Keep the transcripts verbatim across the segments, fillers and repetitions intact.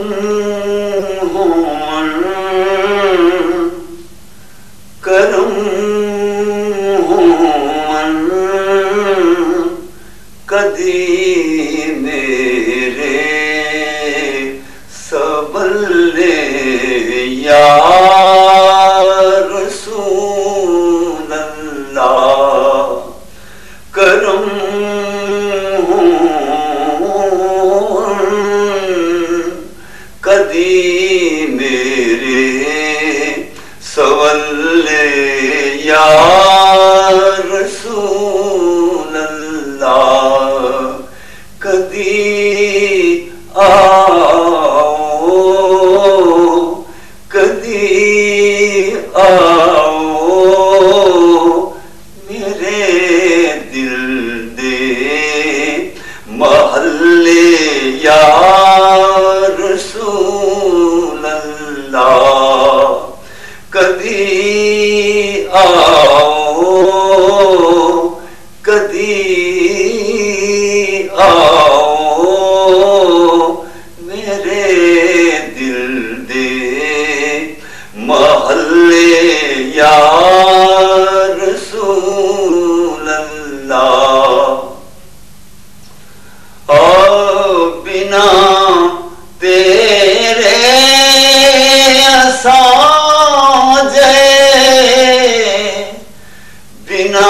کرم کدی میرے سبلے یا رسول اللہ کرم کدی میرے سبلے یا رسول اللہ کدی آؤ کدی آؤ میرے دل دے محلے یا رسول اللہ کدی آؤ کدی آؤ میرے دل دے محلے یا رسول اللہ اور بنا تیرے ساجے بنا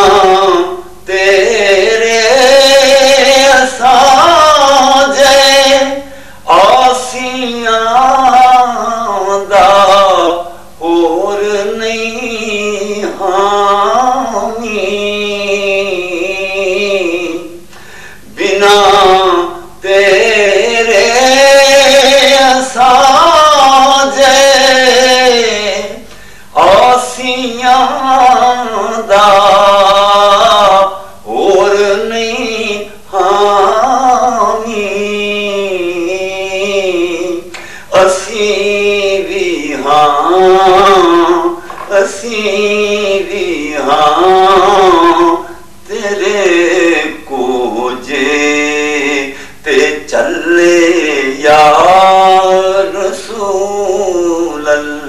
تیرے ساجے آسیاں دا اور نہیں حامی بنا تیرے ساجے آسیاں دا اور نہیں حامی اسی بھی ہاں اسی بھی ہاں تیرے کو جے تے چلے یا رسول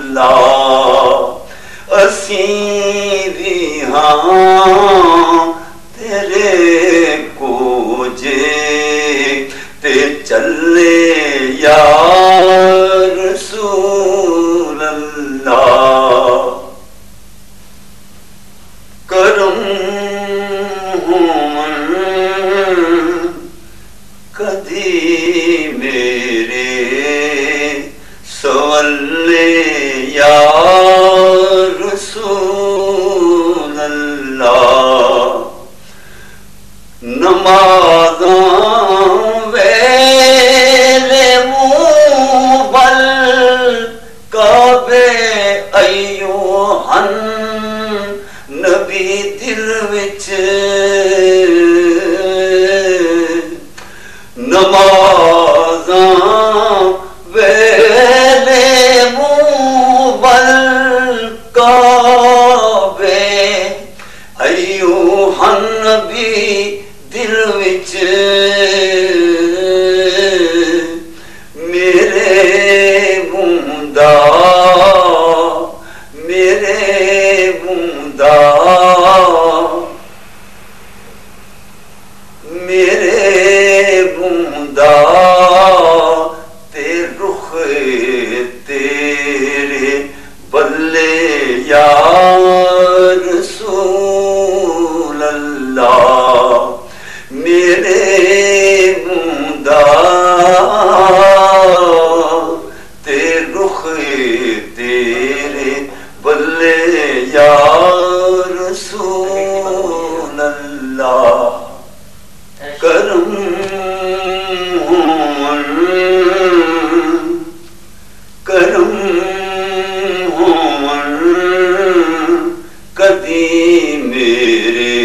اللہ اسی بھی ہاں تیرے کو جے تے چلے یا رسول اللہ کرم کدی میرے سوالے یا رسول اللہ نمازاں ویلے موبل کعبے ایوہن نبی دل وچ نمازاں ویلے موبل کعبے ایوہن نبی دل وچ میرے بوندا میرے بوندا میرے بوندا تے رخ تیرے بلے یا رسول اللہ میرے بوندا تے رخ تیرے بلے یا رسول اللہ کرم کرم کدی میرے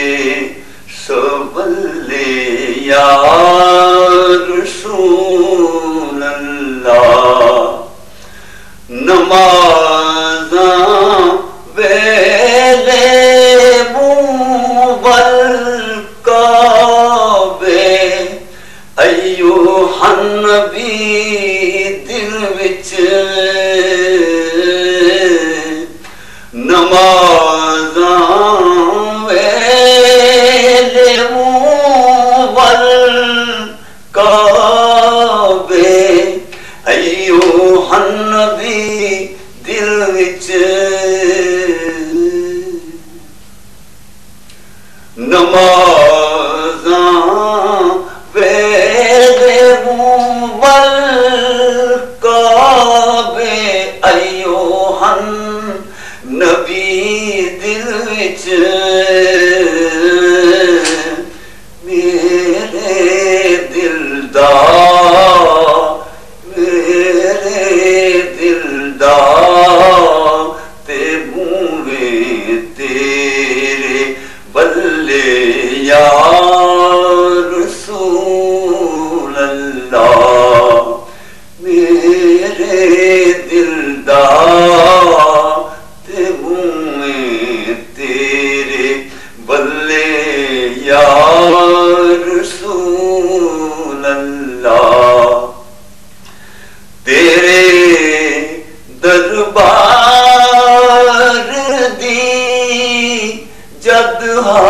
سبلے یا رسول اللہ نمازاں ویلے موبل کعبے ایوہن نبی نمازاں ویلے موبل کعبے ایو ہن نبی دل وچ میرے دل دا میرے دل دا تے بوئے تیرے بلے یا رسول اللہ میرے دل دا تے بوئے تیرے بلے یا رسول اللہ تیرے دربار دی جد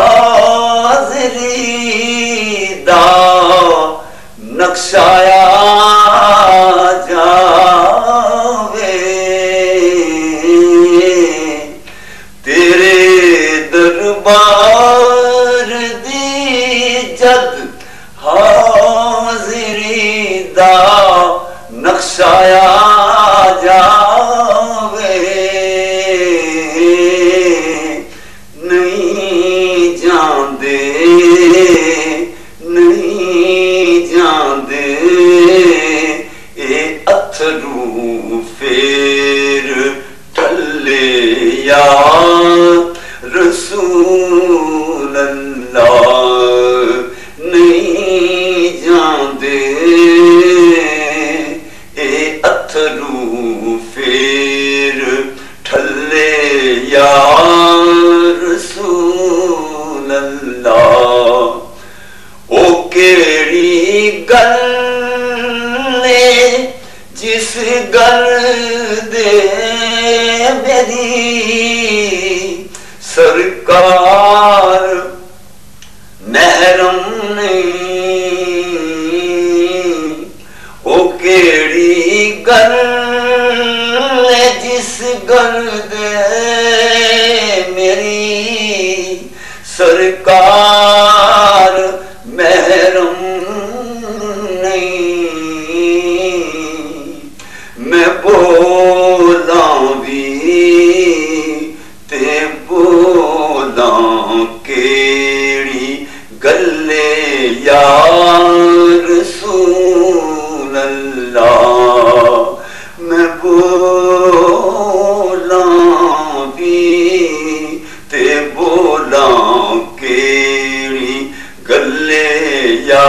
حاضری دا نقشایا جاوے تیرے دربار دی جد حاضری دا نقشایا جاوے نہیں جاندے نہیں جاندے اے اتھرو پھر ٹھلے یا رسول اللہ نہیں جاندے اے اتھرو پھر ٹھلے یا رسول اللہ او کیڑی گل نے جس گل دے میری سرکار محرم نہیں او کیڑی گل نے جس گل دے میری سرکار محرم نہیں میں بولاں بھی تے بولاں کیڑی گلے یا رسول اللہ میں بولاں بھی تے بولاں کیڑی گلے یا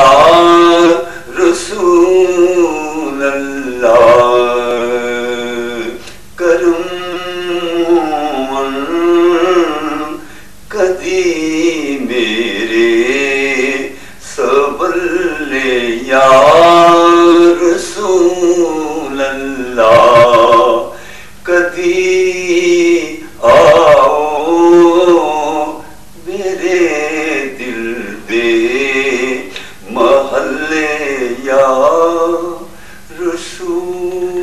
رسول اللہ کرم کدی میرے سبلے یا رسول اللہ کدی آؤ میرے دل دے محلے یا رسول